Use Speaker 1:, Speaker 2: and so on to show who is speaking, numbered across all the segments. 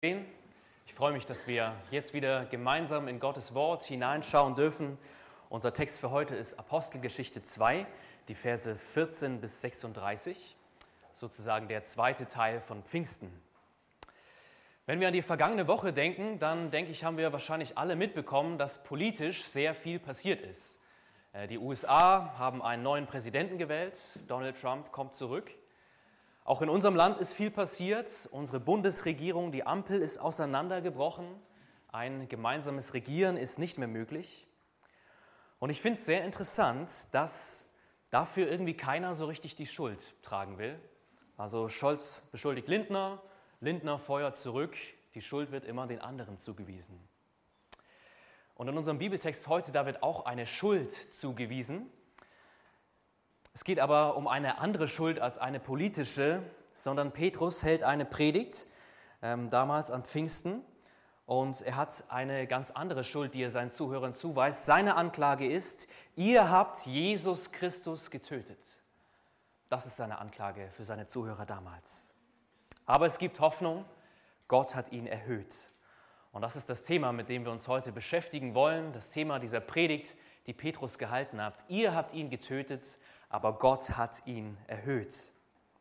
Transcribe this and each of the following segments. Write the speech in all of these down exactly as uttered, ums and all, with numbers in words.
Speaker 1: Ich freue mich, dass wir jetzt wieder gemeinsam in Gottes Wort hineinschauen dürfen. Unser Text für heute ist Apostelgeschichte zwei, die Verse vierzehn bis sechsunddreißig, sozusagen der zweite Teil von Pfingsten. Wenn wir an die vergangene Woche denken, dann denke ich, haben wir wahrscheinlich alle mitbekommen, dass politisch sehr viel passiert ist. Die U S A haben einen neuen Präsidenten gewählt, Donald Trump kommt zurück. Auch in unserem Land ist viel passiert. Unsere Bundesregierung, die Ampel, ist auseinandergebrochen. Ein gemeinsames Regieren ist nicht mehr möglich. Und ich finde es sehr interessant, dass dafür irgendwie keiner so richtig die Schuld tragen will. Also Scholz beschuldigt Lindner, Lindner feuert zurück, die Schuld wird immer den anderen zugewiesen. Und in unserem Bibeltext heute, da wird auch eine Schuld zugewiesen. Es geht aber um eine andere Schuld als eine politische, sondern Petrus hält eine Predigt, ähm, damals an Pfingsten, und er hat eine ganz andere Schuld, die er seinen Zuhörern zuweist. Seine Anklage ist, ihr habt Jesus Christus getötet. Das ist seine Anklage für seine Zuhörer damals. Aber es gibt Hoffnung, Gott hat ihn erhöht. Und das ist das Thema, mit dem wir uns heute beschäftigen wollen, das Thema dieser Predigt, die Petrus gehalten hat. Ihr habt ihn getötet, aber Gott hat ihn erhöht.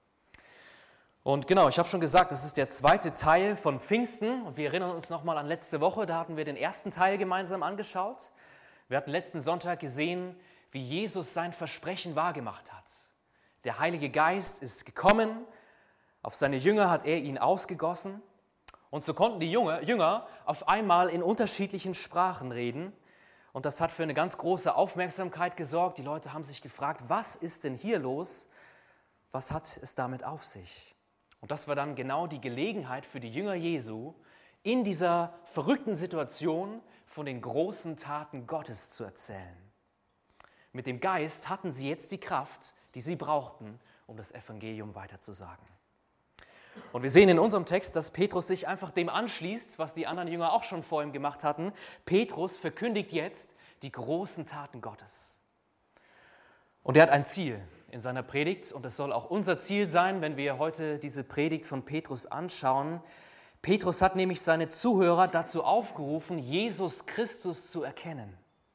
Speaker 1: Und genau, ich habe schon gesagt, das ist der zweite Teil von Pfingsten. Und wir erinnern uns nochmal an letzte Woche, da hatten wir den ersten Teil gemeinsam angeschaut. Wir hatten letzten Sonntag gesehen, wie Jesus sein Versprechen wahrgemacht hat. Der Heilige Geist ist gekommen, auf seine Jünger hat er ihn ausgegossen. Und so konnten die Jünger auf einmal in unterschiedlichen Sprachen reden. Und das hat für eine ganz große Aufmerksamkeit gesorgt. Die Leute haben sich gefragt, was ist denn hier los? Was hat es damit auf sich? Und das war dann genau die Gelegenheit für die Jünger Jesu, in dieser verrückten Situation von den großen Taten Gottes zu erzählen. Mit dem Geist hatten sie jetzt die Kraft, die sie brauchten, um das Evangelium weiterzusagen. Und wir sehen in unserem Text, dass Petrus sich einfach dem anschließt, was die anderen Jünger auch schon vor ihm gemacht hatten. Petrus verkündigt jetzt die großen Taten Gottes. Und er hat ein Ziel in seiner Predigt und das soll auch unser Ziel sein, wenn wir heute diese Predigt von Petrus anschauen. Petrus hat nämlich seine Zuhörer dazu aufgerufen, Jesus Christus zu erkennen.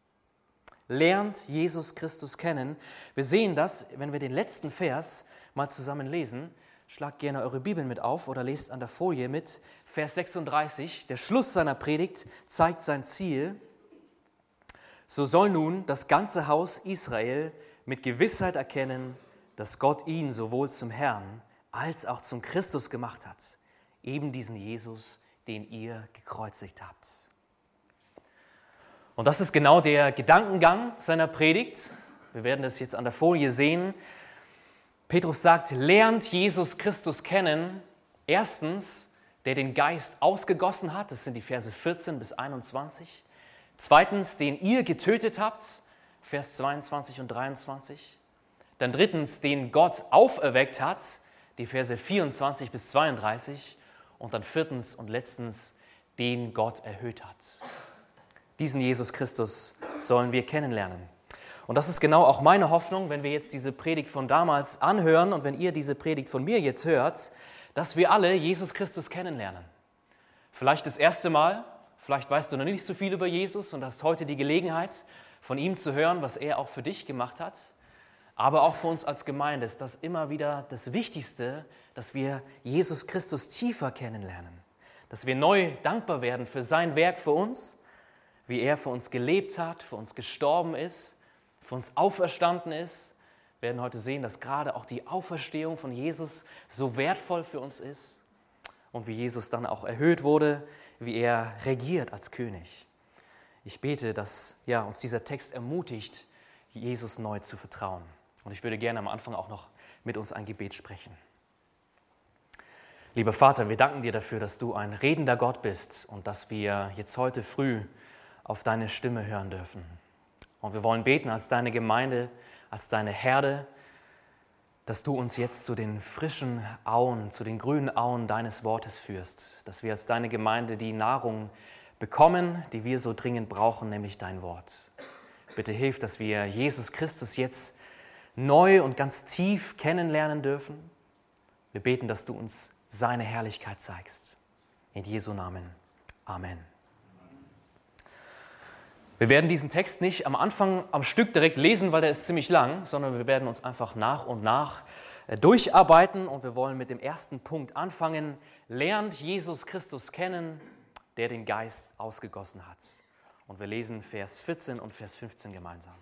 Speaker 1: Lernt Jesus Christus kennen. Wir sehen das, wenn wir den letzten Vers mal zusammen lesen. Schlagt gerne eure Bibeln mit auf oder lest an der Folie mit. Vers sechsunddreißig, der Schluss seiner Predigt zeigt sein Ziel. So soll nun das ganze Haus Israel mit Gewissheit erkennen, dass Gott ihn sowohl zum Herrn als auch zum Christus gemacht hat. Eben diesen Jesus, den ihr gekreuzigt habt. Und das ist genau der Gedankengang seiner Predigt. Wir werden das jetzt an der Folie sehen. Petrus sagt, lernt Jesus Christus kennen, erstens, der den Geist ausgegossen hat, das sind die Verse vierzehn bis einundzwanzig. Zweitens, den ihr getötet habt, Vers zweiundzwanzig und dreiundzwanzig. Dann drittens, den Gott auferweckt hat, die Verse vierundzwanzig bis zweiunddreißig. Und dann viertens und letztens, den Gott erhöht hat. Diesen Jesus Christus sollen wir kennenlernen. Und das ist genau auch meine Hoffnung, wenn wir jetzt diese Predigt von damals anhören und wenn ihr diese Predigt von mir jetzt hört, dass wir alle Jesus Christus kennenlernen. Vielleicht das erste Mal, vielleicht weißt du noch nicht so viel über Jesus und hast heute die Gelegenheit, von ihm zu hören, was er auch für dich gemacht hat. Aber auch für uns als Gemeinde ist das immer wieder das Wichtigste, dass wir Jesus Christus tiefer kennenlernen. Dass wir neu dankbar werden für sein Werk für uns, wie er für uns gelebt hat, für uns gestorben ist, für uns auferstanden ist. Wir werden heute sehen, dass gerade auch die Auferstehung von Jesus so wertvoll für uns ist und wie Jesus dann auch erhöht wurde, wie er regiert als König. Ich bete, dass ja, uns dieser Text ermutigt, Jesus neu zu vertrauen. Und ich würde gerne am Anfang auch noch mit uns ein Gebet sprechen. Lieber Vater, wir danken dir dafür, dass du ein redender Gott bist und dass wir jetzt heute früh auf deine Stimme hören dürfen. Und wir wollen beten als deine Gemeinde, als deine Herde, dass du uns jetzt zu den frischen Auen, zu den grünen Auen deines Wortes führst. Dass wir als deine Gemeinde die Nahrung bekommen, die wir so dringend brauchen, nämlich dein Wort. Bitte hilf, dass wir Jesus Christus jetzt neu und ganz tief kennenlernen dürfen. Wir beten, dass du uns seine Herrlichkeit zeigst. In Jesu Namen. Amen. Wir werden diesen Text nicht am Anfang am Stück direkt lesen, weil der ist ziemlich lang, sondern wir werden uns einfach nach und nach durcharbeiten und wir wollen mit dem ersten Punkt anfangen. Lernt Jesus Christus kennen, der den Geist ausgegossen hat. Und wir lesen Vers vierzehn und Vers fünfzehn gemeinsam.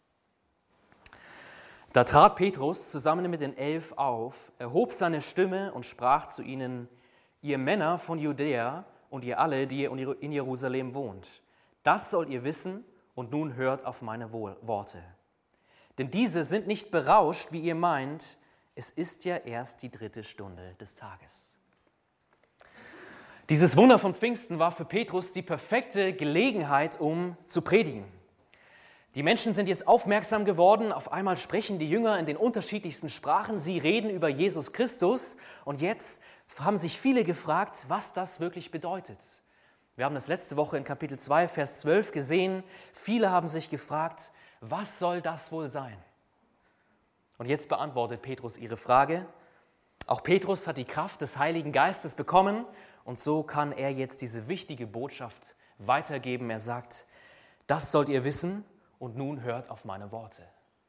Speaker 1: Da trat Petrus zusammen mit den Elf auf, erhob seine Stimme und sprach zu ihnen: Ihr Männer von Judäa und ihr alle, die ihr in Jerusalem wohnt, das sollt ihr wissen und nun hört auf meine Worte. Denn diese sind nicht berauscht, wie ihr meint, es ist ja erst die dritte Stunde des Tages. Dieses Wunder von Pfingsten war für Petrus die perfekte Gelegenheit, um zu predigen. Die Menschen sind jetzt aufmerksam geworden, auf einmal sprechen die Jünger in den unterschiedlichsten Sprachen, sie reden über Jesus Christus und jetzt haben sich viele gefragt, was das wirklich bedeutet. Wir haben das letzte Woche in Kapitel zwei, Vers zwölf gesehen. Viele haben sich gefragt, was soll das wohl sein? Und jetzt beantwortet Petrus ihre Frage. Auch Petrus hat die Kraft des Heiligen Geistes bekommen und so kann er jetzt diese wichtige Botschaft weitergeben. Er sagt, das sollt ihr wissen und nun hört auf meine Worte.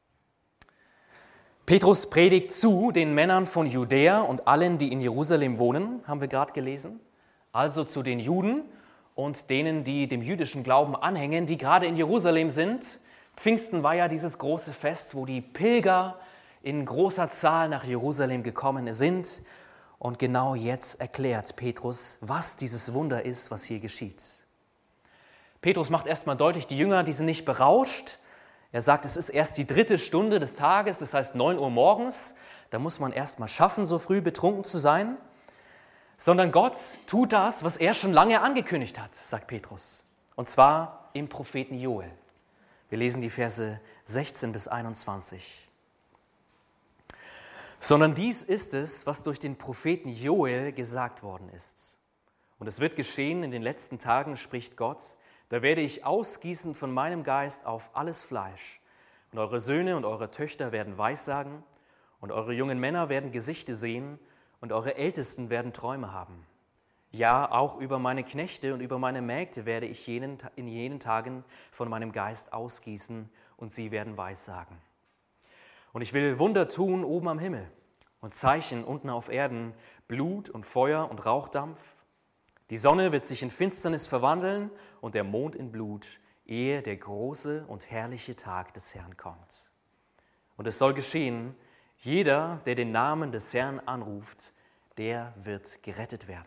Speaker 1: Petrus predigt zu den Männern von Judäa und allen, die in Jerusalem wohnen, haben wir gerade gelesen. Also zu den Juden und denen, die dem jüdischen Glauben anhängen, die gerade in Jerusalem sind. Pfingsten war ja dieses große Fest, wo die Pilger in großer Zahl nach Jerusalem gekommen sind. Und genau jetzt erklärt Petrus, was dieses Wunder ist, was hier geschieht. Petrus macht erstmal deutlich, die Jünger, die sind nicht berauscht. Er sagt, es ist erst die dritte Stunde des Tages, das heißt neun Uhr morgens. Da muss man erst mal schaffen, so früh betrunken zu sein. Sondern Gott tut das, was er schon lange angekündigt hat, sagt Petrus. Und zwar im Propheten Joel. Wir lesen die Verse sechzehn bis einundzwanzig. Sondern dies ist es, was durch den Propheten Joel gesagt worden ist. Und es wird geschehen in den letzten Tagen, spricht Gott, da werde ich ausgießen von meinem Geist auf alles Fleisch. Und eure Söhne und eure Töchter werden Weissagen und eure jungen Männer werden Gesichte sehen und eure Ältesten werden Träume haben. Ja, auch über meine Knechte und über meine Mägde werde ich jenen, in jenen Tagen von meinem Geist ausgießen und sie werden Weissagen. Und ich will Wunder tun oben am Himmel und Zeichen unten auf Erden, Blut und Feuer und Rauchdampf. Die Sonne wird sich in Finsternis verwandeln und der Mond in Blut, ehe der große und herrliche Tag des Herrn kommt. Und es soll geschehen, jeder, der den Namen des Herrn anruft, der wird gerettet werden.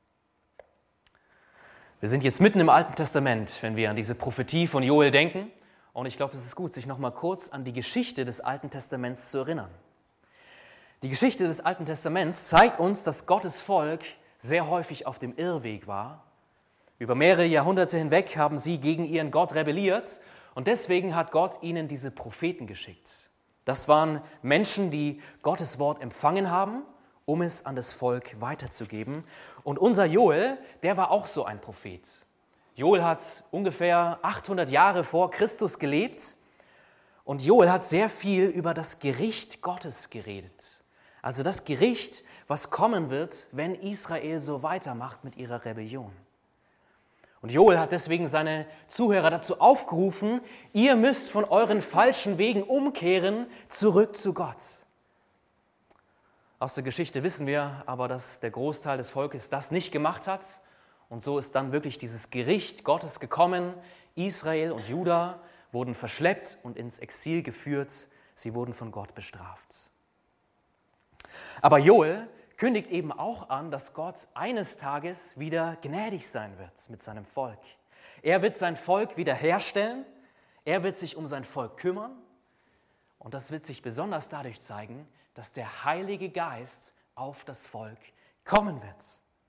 Speaker 1: Wir sind jetzt mitten im Alten Testament, wenn wir an diese Prophetie von Joel denken. Und ich glaube, es ist gut, sich noch mal kurz an die Geschichte des Alten Testaments zu erinnern. Die Geschichte des Alten Testaments zeigt uns, dass Gottes Volk sehr häufig auf dem Irrweg war. Über mehrere Jahrhunderte hinweg haben sie gegen ihren Gott rebelliert und deswegen hat Gott ihnen diese Propheten geschickt. Das waren Menschen, die Gottes Wort empfangen haben, um es an das Volk weiterzugeben. Und unser Joel, der war auch so ein Prophet. Joel hat ungefähr achthundert Jahre vor Christus gelebt und Joel hat sehr viel über das Gericht Gottes geredet. Also das Gericht, was kommen wird, wenn Israel so weitermacht mit ihrer Rebellion. Und Joel hat deswegen seine Zuhörer dazu aufgerufen, ihr müsst von euren falschen Wegen umkehren, zurück zu Gott. Aus der Geschichte wissen wir aber, dass der Großteil des Volkes das nicht gemacht hat. Und so ist dann wirklich dieses Gericht Gottes gekommen. Israel und Juda wurden verschleppt und ins Exil geführt. Sie wurden von Gott bestraft. Aber Joel kündigt eben auch an, dass Gott eines Tages wieder gnädig sein wird mit seinem Volk. Er wird sein Volk wiederherstellen, er wird sich um sein Volk kümmern und das wird sich besonders dadurch zeigen, dass der Heilige Geist auf das Volk kommen wird.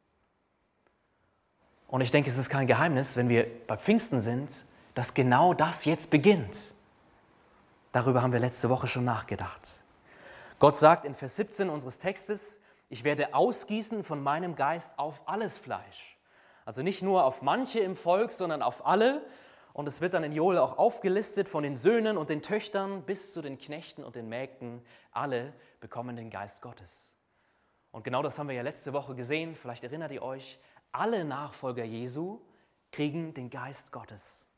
Speaker 1: Und ich denke, es ist kein Geheimnis, wenn wir bei Pfingsten sind, dass genau das jetzt beginnt. Darüber haben wir letzte Woche schon nachgedacht. Gott sagt in Vers siebzehn unseres Textes, ich werde ausgießen von meinem Geist auf alles Fleisch. Also nicht nur auf manche im Volk, sondern auf alle. Und es wird dann in Joel auch aufgelistet von den Söhnen und den Töchtern bis zu den Knechten und den Mägden. Alle bekommen den Geist Gottes. Und genau das haben wir ja letzte Woche gesehen. Vielleicht erinnert ihr euch, Alle Nachfolger Jesu kriegen den Geist Gottes.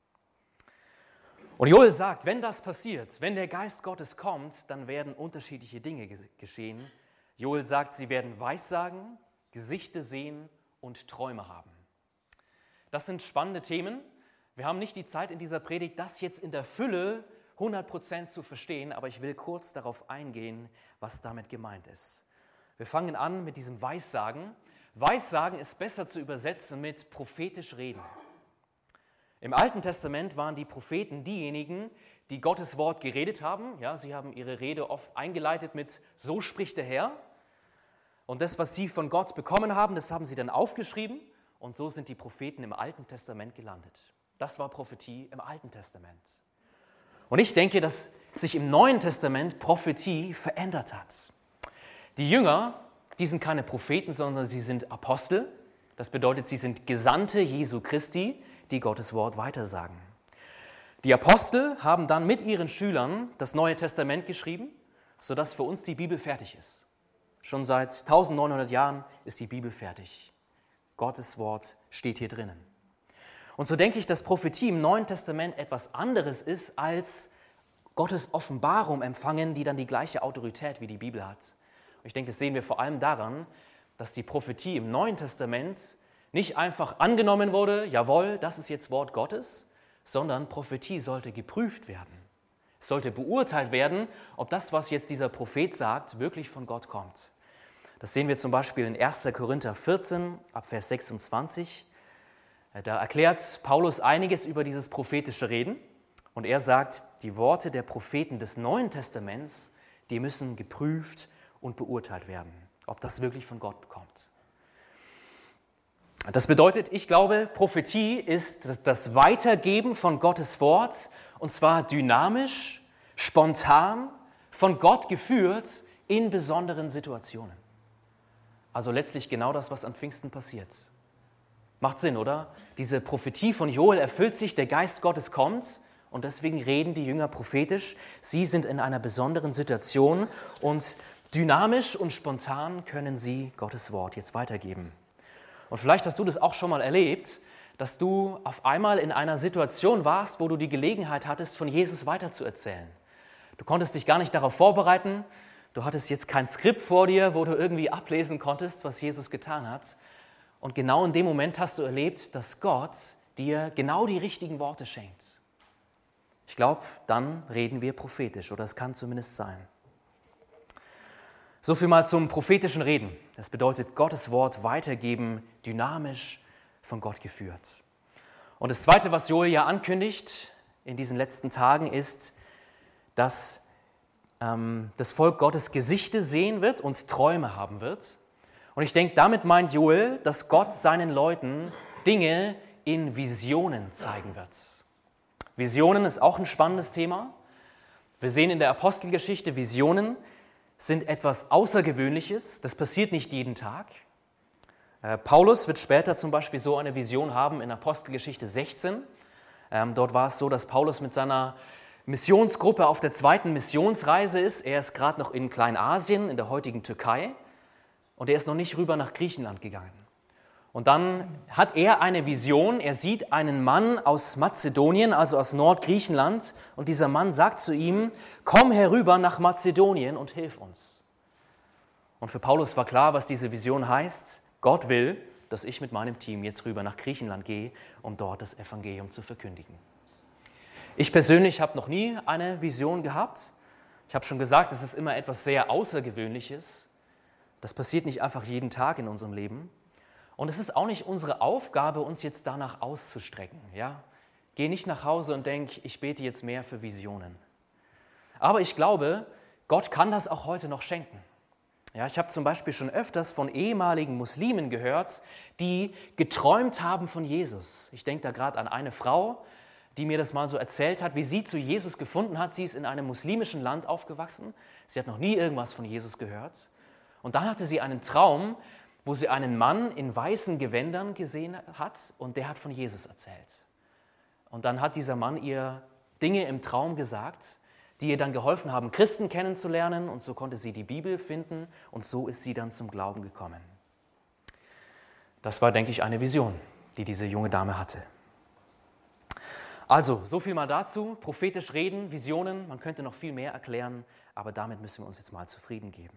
Speaker 1: Und Joel sagt, wenn das passiert, wenn der Geist Gottes kommt, dann werden unterschiedliche Dinge geschehen. Joel sagt, sie werden Weissagen, Gesichte sehen und Träume haben. Das sind spannende Themen. Wir haben nicht die Zeit in dieser Predigt, das jetzt in der Fülle hundert Prozent zu verstehen, aber ich will kurz darauf eingehen, was damit gemeint ist. Wir fangen an mit diesem Weissagen. Weissagen ist besser zu übersetzen mit prophetisch reden. Im Alten Testament waren die Propheten diejenigen, die Gottes Wort geredet haben. Ja, sie haben ihre Rede oft eingeleitet mit "So spricht der Herr". Und das, was sie von Gott bekommen haben, das haben sie dann aufgeschrieben. Und so sind die Propheten im Alten Testament gelandet. Das war Prophetie im Alten Testament. Und ich denke, dass sich im Neuen Testament Prophetie verändert hat. Die Jünger, die sind keine Propheten, sondern sie sind Apostel. Das bedeutet, sie sind Gesandte Jesu Christi, die Gottes Wort weitersagen. Die Apostel haben dann mit ihren Schülern das Neue Testament geschrieben, sodass für uns die Bibel fertig ist. Schon seit neunzehnhundert Jahren ist die Bibel fertig. Gottes Wort steht hier drinnen. Und so denke ich, dass Prophetie im Neuen Testament etwas anderes ist, als Gottes Offenbarung empfangen, die dann die gleiche Autorität wie die Bibel hat. Und ich denke, das sehen wir vor allem daran, dass die Prophetie im Neuen Testament nicht einfach angenommen wurde, jawohl, das ist jetzt Wort Gottes, sondern Prophetie sollte geprüft werden. Es sollte beurteilt werden, ob das, was jetzt dieser Prophet sagt, wirklich von Gott kommt. Das sehen wir zum Beispiel in erster Korinther vierzehn, ab Vers sechsundzwanzig. Da erklärt Paulus einiges über dieses prophetische Reden. Und er sagt, die Worte der Propheten des Neuen Testaments, die müssen geprüft und beurteilt werden, ob das wirklich von Gott kommt. Das bedeutet, ich glaube, Prophetie ist das Weitergeben von Gottes Wort, und zwar dynamisch, spontan, von Gott geführt in besonderen Situationen. Also letztlich genau das, was an Pfingsten passiert. Macht Sinn, oder? Diese Prophetie von Joel erfüllt sich, der Geist Gottes kommt, und deswegen reden die Jünger prophetisch. Sie sind in einer besonderen Situation und dynamisch und spontan können sie Gottes Wort jetzt weitergeben. Und vielleicht hast du das auch schon mal erlebt, dass du auf einmal in einer Situation warst, wo du die Gelegenheit hattest, von Jesus weiterzuerzählen. Du konntest dich gar nicht darauf vorbereiten, du hattest jetzt kein Skript vor dir, wo du irgendwie ablesen konntest, was Jesus getan hat. Und genau in dem Moment hast du erlebt, dass Gott dir genau die richtigen Worte schenkt. Ich glaube, dann reden wir prophetisch, oder es kann zumindest sein. So viel mal zum prophetischen Reden. Das bedeutet, Gottes Wort weitergeben, dynamisch von Gott geführt. Und das Zweite, was Joel ja ankündigt in diesen letzten Tagen, ist, dass ähm, das Volk Gottes Gesichte sehen wird und Träume haben wird. Und ich denke, damit meint Joel, dass Gott seinen Leuten Dinge in Visionen zeigen wird. Visionen ist auch ein spannendes Thema. Wir sehen in der Apostelgeschichte, Visionen sind etwas Außergewöhnliches. Das passiert nicht jeden Tag. Äh, Paulus wird später zum Beispiel so eine Vision haben in Apostelgeschichte sechzehn. Ähm, dort war es so, dass Paulus mit seiner Missionsgruppe auf der zweiten Missionsreise ist. Er ist gerade noch in Kleinasien, in der heutigen Türkei. Und er ist noch nicht rüber nach Griechenland gegangen. Und dann hat er eine Vision. Er sieht einen Mann aus Mazedonien, also aus Nordgriechenland. Und dieser Mann sagt zu ihm, komm herüber nach Mazedonien und hilf uns. Und für Paulus war klar, was diese Vision heißt. Gott will, dass ich mit meinem Team jetzt rüber nach Griechenland gehe, um dort das Evangelium zu verkündigen. Ich persönlich habe noch nie eine Vision gehabt. Ich habe schon gesagt, es ist immer etwas sehr Außergewöhnliches. Das passiert nicht einfach jeden Tag in unserem Leben. Und es ist auch nicht unsere Aufgabe, uns jetzt danach auszustrecken. Ja? Geh nicht nach Hause und denk, ich bete jetzt mehr für Visionen. Aber ich glaube, Gott kann das auch heute noch schenken. Ja, ich habe zum Beispiel schon öfters von ehemaligen Muslimen gehört, die geträumt haben von Jesus. Ich denke da gerade an eine Frau, die mir das mal so erzählt hat, wie sie zu Jesus gefunden hat. Sie ist in einem muslimischen Land aufgewachsen. Sie hat noch nie irgendwas von Jesus gehört. Und dann hatte sie einen Traum, wo sie einen Mann in weißen Gewändern gesehen hat und der hat von Jesus erzählt. Und dann hat dieser Mann ihr Dinge im Traum gesagt, die ihr dann geholfen haben, Christen kennenzulernen, und so konnte sie die Bibel finden und so ist sie dann zum Glauben gekommen. Das war, denke ich, eine Vision, die diese junge Dame hatte. Also, so viel mal dazu. Prophetisch reden, Visionen, man könnte noch viel mehr erklären, aber damit müssen wir uns jetzt mal zufrieden geben.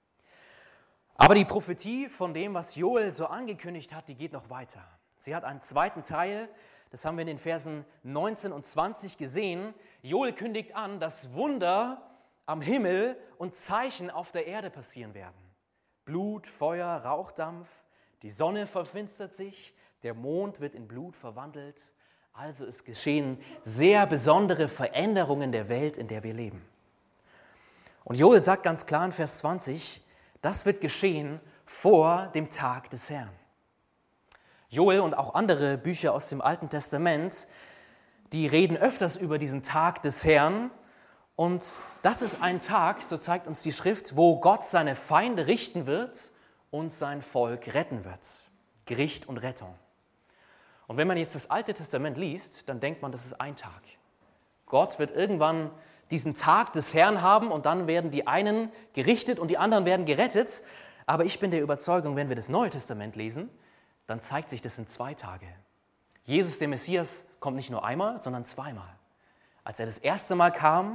Speaker 1: Aber die Prophetie von dem, was Joel so angekündigt hat, die geht noch weiter. Sie hat einen zweiten Teil, das haben wir in den Versen neunzehn und zwanzig gesehen. Joel kündigt an, dass Wunder am Himmel und Zeichen auf der Erde passieren werden. Blut, Feuer, Rauchdampf, die Sonne verfinstert sich, der Mond wird in Blut verwandelt. Also es geschehen sehr besondere Veränderungen der Welt, in der wir leben. Und Joel sagt ganz klar in Vers zwanzig, das wird geschehen vor dem Tag des Herrn. Joel und auch andere Bücher aus dem Alten Testament, die reden öfters über diesen Tag des Herrn. Und das ist ein Tag, so zeigt uns die Schrift, wo Gott seine Feinde richten wird und sein Volk retten wird. Gericht und Rettung. Und wenn man jetzt das Alte Testament liest, dann denkt man, das ist ein Tag. Gott wird irgendwann diesen Tag des Herrn haben und dann werden die einen gerichtet und die anderen werden gerettet. Aber ich bin der Überzeugung, wenn wir das Neue Testament lesen, dann zeigt sich das in zwei Tage. Jesus, der Messias, kommt nicht nur einmal, sondern zweimal. Als er das erste Mal kam,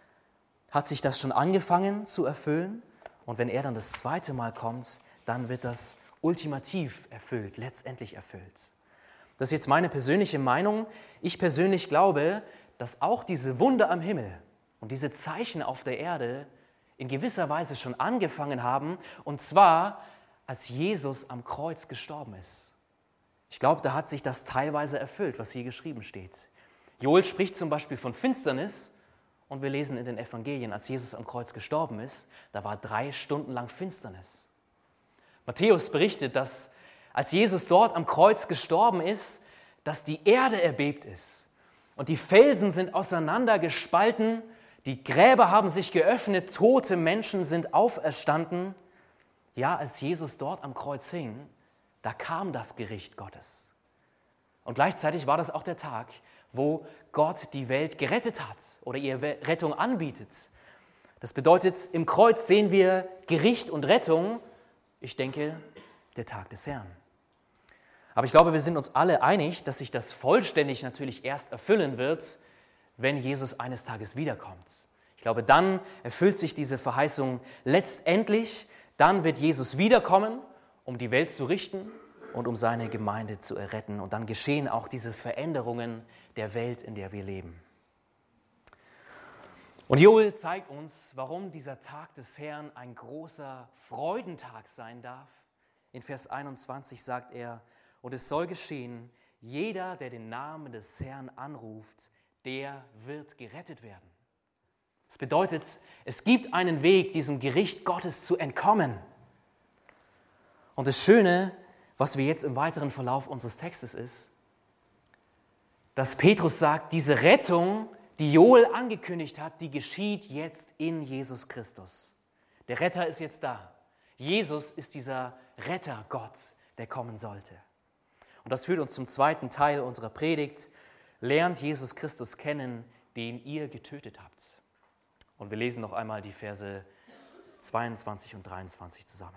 Speaker 1: hat sich das schon angefangen zu erfüllen. Und wenn er dann das zweite Mal kommt, dann wird das ultimativ erfüllt, letztendlich erfüllt. Das ist jetzt meine persönliche Meinung. Ich persönlich glaube, dass auch diese Wunder am Himmel und diese Zeichen auf der Erde in gewisser Weise schon angefangen haben, und zwar, als Jesus am Kreuz gestorben ist. Ich glaube, da hat sich das teilweise erfüllt, was hier geschrieben steht. Joel spricht zum Beispiel von Finsternis und wir lesen in den Evangelien, als Jesus am Kreuz gestorben ist, da war drei Stunden lang Finsternis. Matthäus berichtet, dass als Jesus dort am Kreuz gestorben ist, dass die Erde erbebt ist und die Felsen sind auseinandergespalten, die Gräber haben sich geöffnet, tote Menschen sind auferstanden. Ja, als Jesus dort am Kreuz hing, da kam das Gericht Gottes. Und gleichzeitig war das auch der Tag, wo Gott die Welt gerettet hat oder ihr Rettung anbietet. Das bedeutet, im Kreuz sehen wir Gericht und Rettung. Ich denke, der Tag des Herrn. Aber ich glaube, wir sind uns alle einig, dass sich das vollständig natürlich erst erfüllen wird, wenn Jesus eines Tages wiederkommt. Ich glaube, dann erfüllt sich diese Verheißung letztendlich. Dann wird Jesus wiederkommen, um die Welt zu richten und um seine Gemeinde zu erretten. Und dann geschehen auch diese Veränderungen der Welt, in der wir leben. Und Joel zeigt uns, warum dieser Tag des Herrn ein großer Freudentag sein darf. In Vers einundzwanzig sagt er, und es soll geschehen, jeder, der den Namen des Herrn anruft, der wird gerettet werden. Das bedeutet, es gibt einen Weg, diesem Gericht Gottes zu entkommen. Und das Schöne, was wir jetzt im weiteren Verlauf unseres Textes ist, dass Petrus sagt, diese Rettung, die Joel angekündigt hat, die geschieht jetzt in Jesus Christus. Der Retter ist jetzt da. Jesus ist dieser Retter Gott, der kommen sollte. Und das führt uns zum zweiten Teil unserer Predigt. Lernt Jesus Christus kennen, den ihr getötet habt. Und wir lesen noch einmal die Verse zweiundzwanzig und dreiundzwanzig zusammen.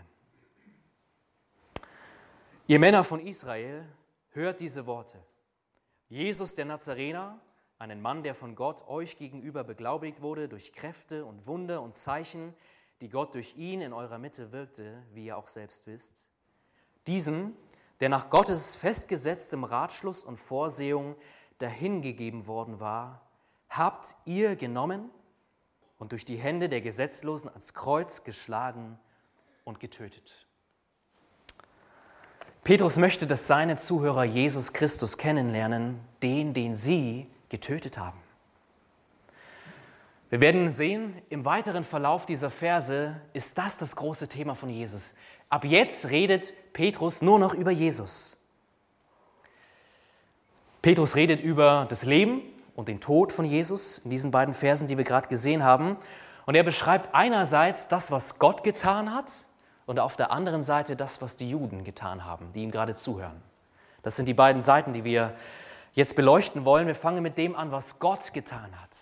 Speaker 1: Ihr Männer von Israel, hört diese Worte. Jesus der Nazarener, einen Mann, der von Gott euch gegenüber beglaubigt wurde durch Kräfte und Wunder und Zeichen, die Gott durch ihn in eurer Mitte wirkte, wie ihr auch selbst wisst. Diesen, der nach Gottes festgesetztem Ratschluss und Vorsehung dahingegeben worden war, habt ihr genommen und durch die Hände der Gesetzlosen ans Kreuz geschlagen und getötet. Petrus möchte, dass seine Zuhörer Jesus Christus kennenlernen, den, den sie getötet haben. Wir werden sehen, im weiteren Verlauf dieser Verse ist das das große Thema von Jesus. Ab jetzt redet Petrus nur noch über Jesus. Petrus redet über das Leben und den Tod von Jesus in diesen beiden Versen, die wir gerade gesehen haben. Und er beschreibt einerseits das, was Gott getan hat, und auf der anderen Seite das, was die Juden getan haben, die ihm gerade zuhören. Das sind die beiden Seiten, die wir jetzt beleuchten wollen. Wir fangen mit dem an, was Gott getan hat.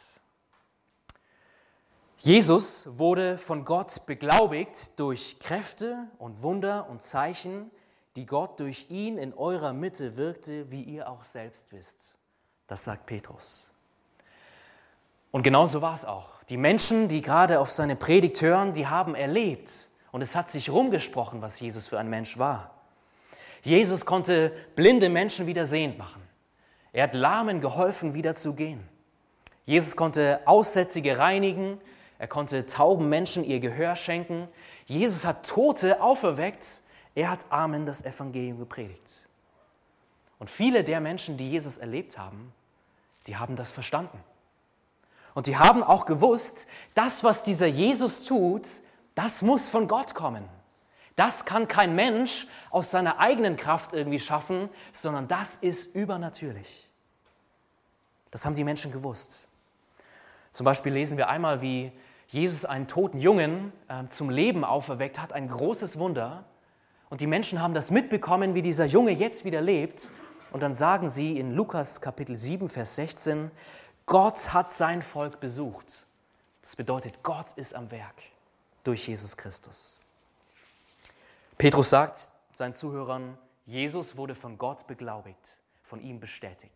Speaker 1: Jesus wurde von Gott beglaubigt durch Kräfte und Wunder und Zeichen, die Gott durch ihn in eurer Mitte wirkte, wie ihr auch selbst wisst. Das sagt Petrus. Und genau so war es auch. Die Menschen, die gerade auf seine Predigt hören, die haben erlebt und es hat sich rumgesprochen, was Jesus für ein Mensch war. Jesus konnte blinde Menschen wieder sehend machen. Er hat Lahmen geholfen, wieder zu gehen. Jesus konnte Aussätzige reinigen. Er konnte tauben Menschen ihr Gehör schenken. Jesus hat Tote auferweckt. Er hat Armen das Evangelium gepredigt. Und viele der Menschen, die Jesus erlebt haben, die haben das verstanden. Und die haben auch gewusst, das, was dieser Jesus tut, das muss von Gott kommen. Das kann kein Mensch aus seiner eigenen Kraft irgendwie schaffen, sondern das ist übernatürlich. Das haben die Menschen gewusst. Zum Beispiel lesen wir einmal, wie Jesus einen toten Jungen äh, zum Leben auferweckt hat, ein großes Wunder. Und die Menschen haben das mitbekommen, wie dieser Junge jetzt wieder lebt. Und dann sagen sie in Lukas Kapitel sieben, Vers sechzehn, Gott hat sein Volk besucht. Das bedeutet, Gott ist am Werk durch Jesus Christus. Petrus sagt seinen Zuhörern, Jesus wurde von Gott beglaubigt, von ihm bestätigt.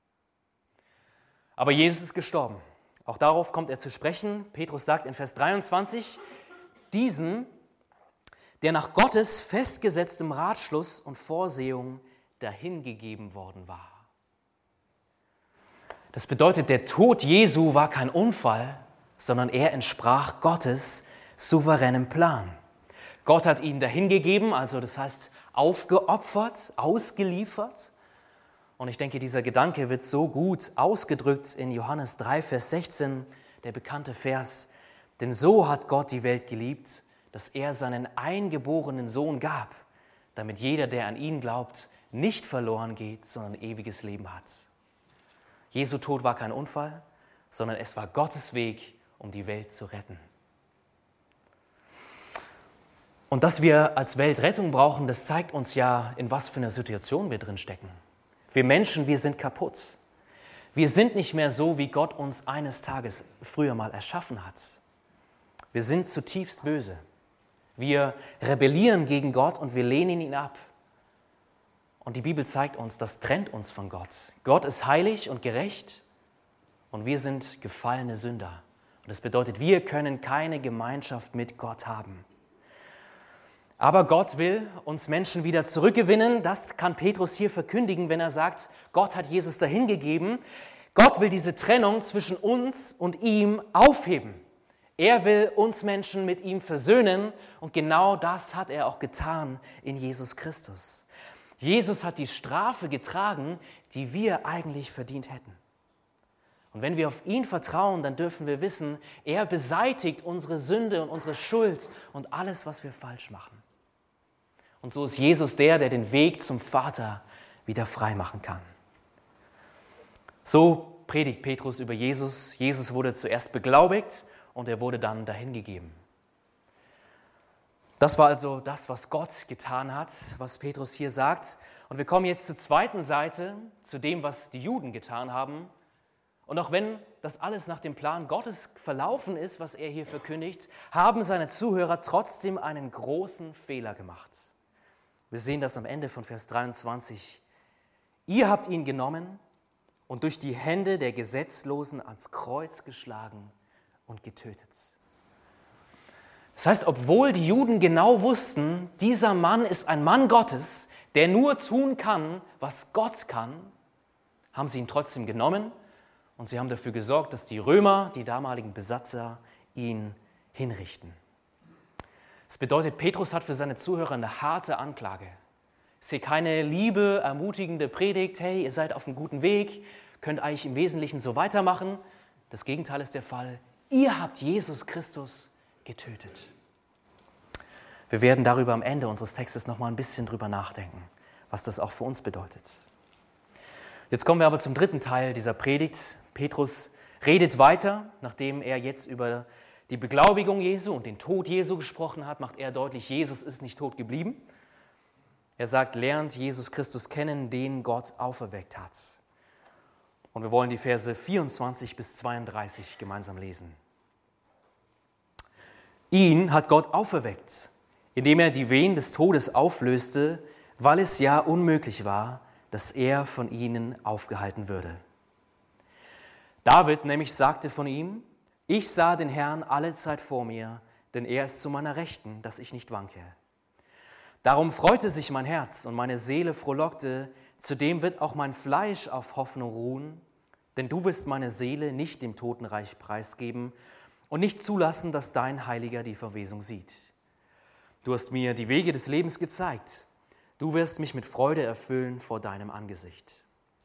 Speaker 1: Aber Jesus ist gestorben. Auch darauf kommt er zu sprechen. Petrus sagt in Vers dreiundzwanzig, diesen, der nach Gottes festgesetztem Ratschluss und Vorsehung dahingegeben worden war. Das bedeutet, der Tod Jesu war kein Unfall, sondern er entsprach Gottes souveränem Plan. Gott hat ihn dahingegeben, also das heißt aufgeopfert, ausgeliefert. Und ich denke, dieser Gedanke wird so gut ausgedrückt in Johannes drei, Vers sechzehn, der bekannte Vers. Denn so hat Gott die Welt geliebt, dass er seinen eingeborenen Sohn gab, damit jeder, der an ihn glaubt, nicht verloren geht, sondern ewiges Leben hat. Jesu Tod war kein Unfall, sondern es war Gottes Weg, um die Welt zu retten. Und dass wir als Welt Rettung brauchen, das zeigt uns ja, in was für einer Situation wir drin stecken. Wir Menschen, wir sind kaputt. Wir sind nicht mehr so, wie Gott uns eines Tages früher mal erschaffen hat. Wir sind zutiefst böse. Wir rebellieren gegen Gott und wir lehnen ihn ab. Und die Bibel zeigt uns, das trennt uns von Gott. Gott ist heilig und gerecht und wir sind gefallene Sünder. Und das bedeutet, wir können keine Gemeinschaft mit Gott haben. Aber Gott will uns Menschen wieder zurückgewinnen. Das kann Petrus hier verkündigen, wenn er sagt, Gott hat Jesus dahingegeben. Gott will diese Trennung zwischen uns und ihm aufheben. Er will uns Menschen mit ihm versöhnen und genau das hat er auch getan in Jesus Christus. Jesus hat die Strafe getragen, die wir eigentlich verdient hätten. Und wenn wir auf ihn vertrauen, dann dürfen wir wissen, er beseitigt unsere Sünde und unsere Schuld und alles, was wir falsch machen. Und so ist Jesus der, der den Weg zum Vater wieder frei machen kann. So predigt Petrus über Jesus. Jesus wurde zuerst beglaubigt und er wurde dann dahingegeben. Das war also das, was Gott getan hat, was Petrus hier sagt. Und wir kommen jetzt zur zweiten Seite, zu dem, was die Juden getan haben. Und auch wenn das alles nach dem Plan Gottes verlaufen ist, was er hier verkündigt, haben seine Zuhörer trotzdem einen großen Fehler gemacht. Wir sehen das am Ende von Vers dreiundzwanzig. Ihr habt ihn genommen und durch die Hände der Gesetzlosen ans Kreuz geschlagen und getötet. Das heißt, obwohl die Juden genau wussten, dieser Mann ist ein Mann Gottes, der nur tun kann, was Gott kann, haben sie ihn trotzdem genommen und sie haben dafür gesorgt, dass die Römer, die damaligen Besatzer, ihn hinrichten. Das bedeutet, Petrus hat für seine Zuhörer eine harte Anklage. Es ist hier keine liebe, ermutigende Predigt, hey, ihr seid auf einem guten Weg, könnt eigentlich im Wesentlichen so weitermachen. Das Gegenteil ist der Fall. Ihr habt Jesus Christus getötet. Wir werden darüber am Ende unseres Textes noch mal ein bisschen drüber nachdenken, was das auch für uns bedeutet. Jetzt kommen wir aber zum dritten Teil dieser Predigt. Petrus redet weiter, nachdem er jetzt über die Beglaubigung Jesu und den Tod Jesu gesprochen hat, macht er deutlich, Jesus ist nicht tot geblieben. Er sagt, lernt Jesus Christus kennen, den Gott auferweckt hat. Und wir wollen die Verse vierundzwanzig bis zweiunddreißig gemeinsam lesen. Ihn hat Gott auferweckt, indem er die Wehen des Todes auflöste, weil es ja unmöglich war, dass er von ihnen aufgehalten würde. David nämlich sagte von ihm: Ich sah den Herrn alle Zeit vor mir, denn er ist zu meiner Rechten, dass ich nicht wanke. Darum freute sich mein Herz und meine Seele frohlockte, zudem wird auch mein Fleisch auf Hoffnung ruhen, denn du wirst meine Seele nicht dem Totenreich preisgeben und nicht zulassen, dass dein Heiliger die Verwesung sieht. Du hast mir die Wege des Lebens gezeigt. Du wirst mich mit Freude erfüllen vor deinem Angesicht.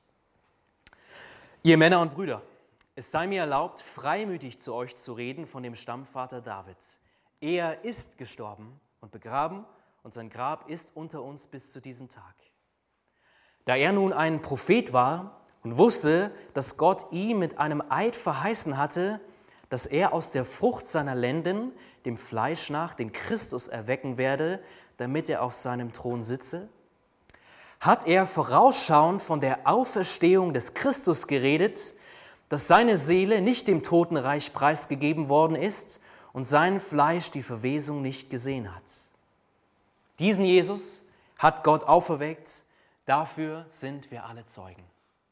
Speaker 1: Ihr Männer und Brüder, es sei mir erlaubt, freimütig zu euch zu reden von dem Stammvater Davids. Er ist gestorben und begraben und sein Grab ist unter uns bis zu diesem Tag. Da er nun ein Prophet war und wusste, dass Gott ihm mit einem Eid verheißen hatte, dass er aus der Frucht seiner Lenden, dem Fleisch nach, den Christus erwecken werde, damit er auf seinem Thron sitze, hat er vorausschauend von der Auferstehung des Christus geredet, dass seine Seele nicht dem Totenreich preisgegeben worden ist und sein Fleisch die Verwesung nicht gesehen hat. Diesen Jesus hat Gott auferweckt, dafür sind wir alle Zeugen.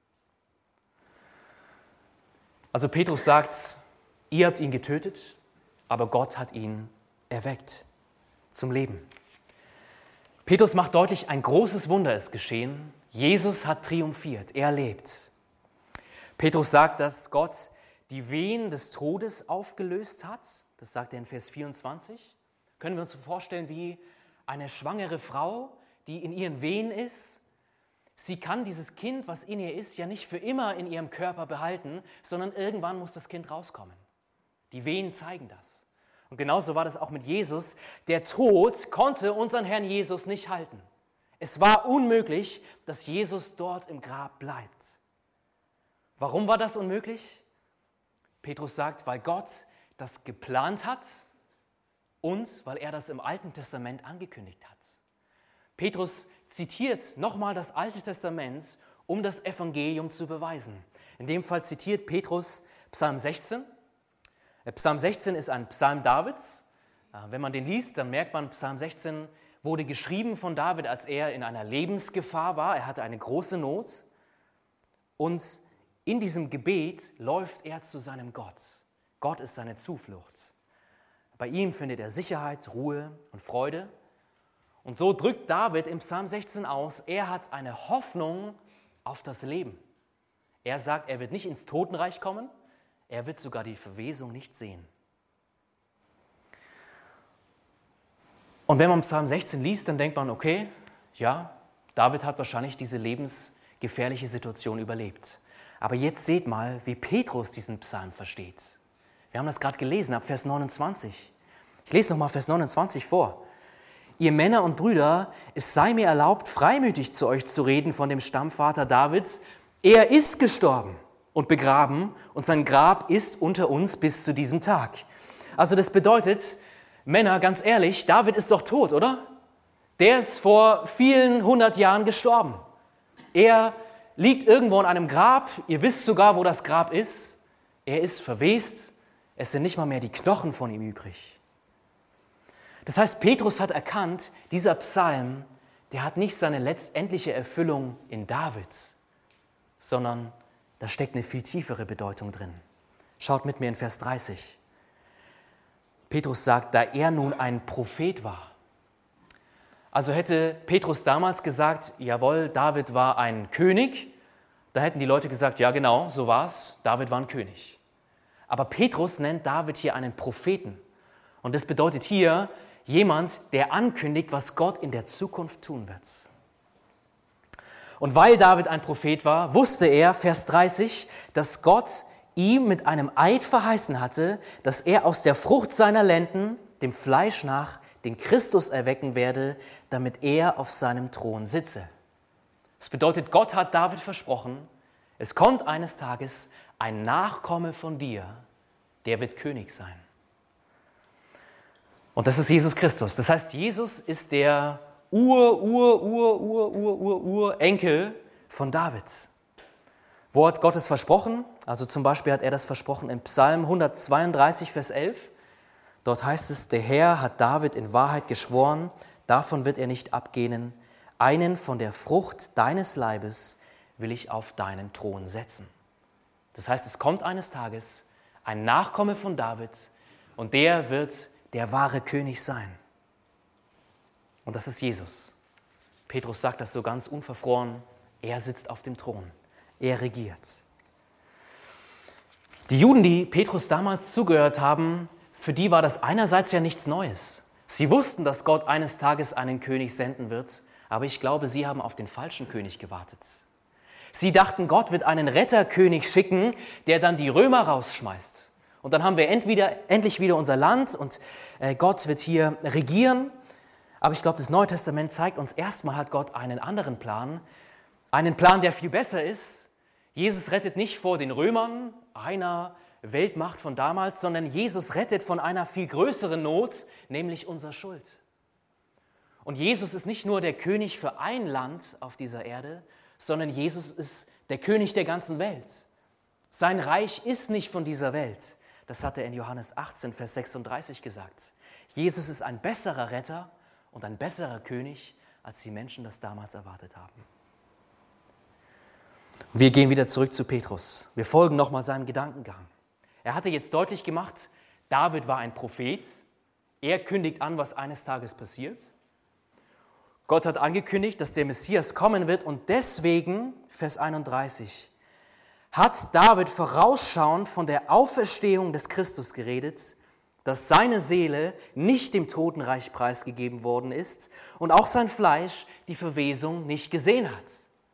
Speaker 1: Also Petrus sagt, ihr habt ihn getötet, aber Gott hat ihn erweckt zum Leben. Petrus macht deutlich, ein großes Wunder ist geschehen. Jesus hat triumphiert, er lebt. Petrus sagt, dass Gott die Wehen des Todes aufgelöst hat. Das sagt er in Vers vierundzwanzig. Können wir uns so vorstellen wie eine schwangere Frau, die in ihren Wehen ist. Sie kann dieses Kind, was in ihr ist, ja nicht für immer in ihrem Körper behalten, sondern irgendwann muss das Kind rauskommen. Die Wehen zeigen das. Und genauso war das auch mit Jesus. Der Tod konnte unseren Herrn Jesus nicht halten. Es war unmöglich, dass Jesus dort im Grab bleibt. Warum war das unmöglich? Petrus sagt, weil Gott das geplant hat und weil er das im Alten Testament angekündigt hat. Petrus zitiert nochmal das Alte Testament, um das Evangelium zu beweisen. In dem Fall zitiert Petrus Psalm sechzehn. Psalm sechzehn ist ein Psalm Davids. Wenn man den liest, dann merkt man, Psalm sechzehn wurde geschrieben von David, als er in einer Lebensgefahr war. Er hatte eine große Not. Und in diesem Gebet läuft er zu seinem Gott. Gott ist seine Zuflucht. Bei ihm findet er Sicherheit, Ruhe und Freude. Und so drückt David im Psalm sechzehn aus, er hat eine Hoffnung auf das Leben. Er sagt, er wird nicht ins Totenreich kommen, er wird sogar die Verwesung nicht sehen. Und wenn man Psalm sechzehn liest, dann denkt man, okay, ja, David hat wahrscheinlich diese lebensgefährliche Situation überlebt. Aber jetzt seht mal, wie Petrus diesen Psalm versteht. Wir haben das gerade gelesen, ab Vers neunundzwanzig. Ich lese nochmal Vers neunundzwanzig vor. Ihr Männer und Brüder, es sei mir erlaubt, freimütig zu euch zu reden von dem Stammvater Davids. Er ist gestorben und begraben und sein Grab ist unter uns bis zu diesem Tag. Also das bedeutet, Männer, ganz ehrlich, David ist doch tot, oder? Der ist vor vielen hundert Jahren gestorben. Er liegt irgendwo in einem Grab, ihr wisst sogar, wo das Grab ist. Er ist verwest, es sind nicht mal mehr die Knochen von ihm übrig. Das heißt, Petrus hat erkannt, dieser Psalm, der hat nicht seine letztendliche Erfüllung in David, sondern da steckt eine viel tiefere Bedeutung drin. Schaut mit mir in Vers dreißig. Petrus sagt, da er nun ein Prophet war. Also hätte Petrus damals gesagt, jawohl, David war ein König, da hätten die Leute gesagt, ja genau, so war's, David war ein König. Aber Petrus nennt David hier einen Propheten. Und das bedeutet hier jemand, der ankündigt, was Gott in der Zukunft tun wird. Und weil David ein Prophet war, wusste er, Vers dreißig, dass Gott ihm mit einem Eid verheißen hatte, dass er aus der Frucht seiner Lenden, dem Fleisch nach, den Christus erwecken werde, damit er auf seinem Thron sitze. Das bedeutet, Gott hat David versprochen, es kommt eines Tages ein Nachkomme von dir, der wird König sein. Und das ist Jesus Christus. Das heißt, Jesus ist der Ur, Ur, Ur, Ur, Ur, Ur, Ur Enkel von David. Wo hat Gott es versprochen? Also zum Beispiel hat er das versprochen im Psalm hundertzweiunddreißig, Vers elf. Dort heißt es, der Herr hat David in Wahrheit geschworen, davon wird er nicht abgehen, einen von der Frucht deines Leibes will ich auf deinen Thron setzen. Das heißt, es kommt eines Tages ein Nachkomme von David und der wird der wahre König sein. Und das ist Jesus. Petrus sagt das so ganz unverfroren, er sitzt auf dem Thron, er regiert. Die Juden, die Petrus damals zugehört haben, für die war das einerseits ja nichts Neues. Sie wussten, dass Gott eines Tages einen König senden wird, aber ich glaube, sie haben auf den falschen König gewartet. Sie dachten, Gott wird einen Retterkönig schicken, der dann die Römer rausschmeißt. Und dann haben wir entweder, endlich wieder unser Land und Gott wird hier regieren. Aber ich glaube, das Neue Testament zeigt uns, erstmal hat Gott einen anderen Plan, einen Plan, der viel besser ist. Jesus rettet nicht vor den Römern, einer Weltmacht von damals, sondern Jesus rettet von einer viel größeren Not, nämlich unserer Schuld. Und Jesus ist nicht nur der König für ein Land auf dieser Erde, sondern Jesus ist der König der ganzen Welt. Sein Reich ist nicht von dieser Welt. Das hat er in Johannes achtzehn, Vers sechsunddreißig gesagt. Jesus ist ein besserer Retter und ein besserer König, als die Menschen das damals erwartet haben. Wir gehen wieder zurück zu Petrus. Wir folgen nochmal seinem Gedankengang. Er hatte jetzt deutlich gemacht, David war ein Prophet. Er kündigt an, was eines Tages passiert. Gott hat angekündigt, dass der Messias kommen wird und deswegen, Vers einunddreißig, hat David vorausschauend von der Auferstehung des Christus geredet, dass seine Seele nicht dem Totenreich preisgegeben worden ist und auch sein Fleisch die Verwesung nicht gesehen hat.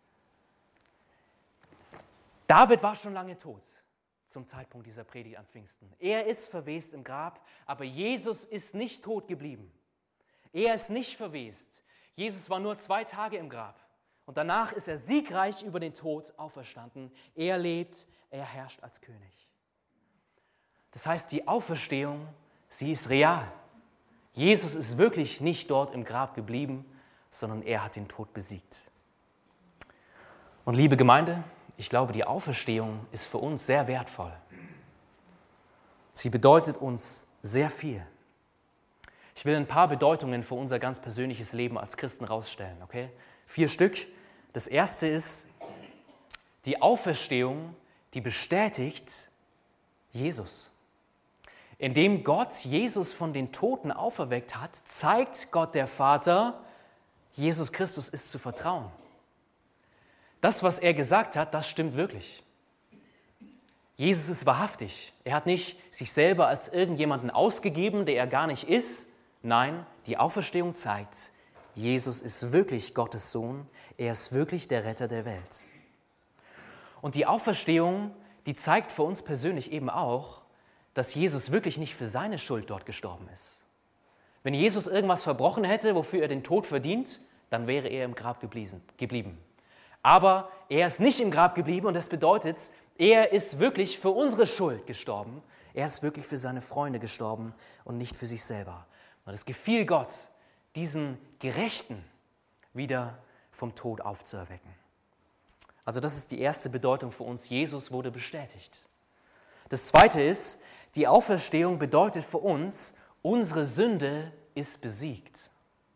Speaker 1: David war schon lange tot zum Zeitpunkt dieser Predigt an Pfingsten. Er ist verwest im Grab, aber Jesus ist nicht tot geblieben. Er ist nicht verwest. Jesus war nur zwei Tage im Grab und danach ist er siegreich über den Tod auferstanden. Er lebt, er herrscht als König. Das heißt, die Auferstehung, sie ist real. Jesus ist wirklich nicht dort im Grab geblieben, sondern er hat den Tod besiegt. Und liebe Gemeinde, ich glaube, die Auferstehung ist für uns sehr wertvoll. Sie bedeutet uns sehr viel. Ich will ein paar Bedeutungen für unser ganz persönliches Leben als Christen rausstellen, okay? Vier Stück. Das erste ist, die Auferstehung, die bestätigt Jesus. Indem Gott Jesus von den Toten auferweckt hat, zeigt Gott der Vater, Jesus Christus ist zu vertrauen. Das, was er gesagt hat, das stimmt wirklich. Jesus ist wahrhaftig. Er hat nicht sich selber als irgendjemanden ausgegeben, der er gar nicht ist. Nein, die Auferstehung zeigt, Jesus ist wirklich Gottes Sohn. Er ist wirklich der Retter der Welt. Und die Auferstehung, die zeigt für uns persönlich eben auch, dass Jesus wirklich nicht für seine Schuld dort gestorben ist. Wenn Jesus irgendwas verbrochen hätte, wofür er den Tod verdient, dann wäre er im Grab geblieben. Aber er ist nicht im Grab geblieben und das bedeutet, er ist wirklich für unsere Schuld gestorben. Er ist wirklich für seine Freunde gestorben und nicht für sich selber. Und es gefiel Gott, diesen Gerechten wieder vom Tod aufzuerwecken. Also das ist die erste Bedeutung für uns. Jesus wurde bestätigt. Das zweite ist, die Auferstehung bedeutet für uns, unsere Sünde ist besiegt.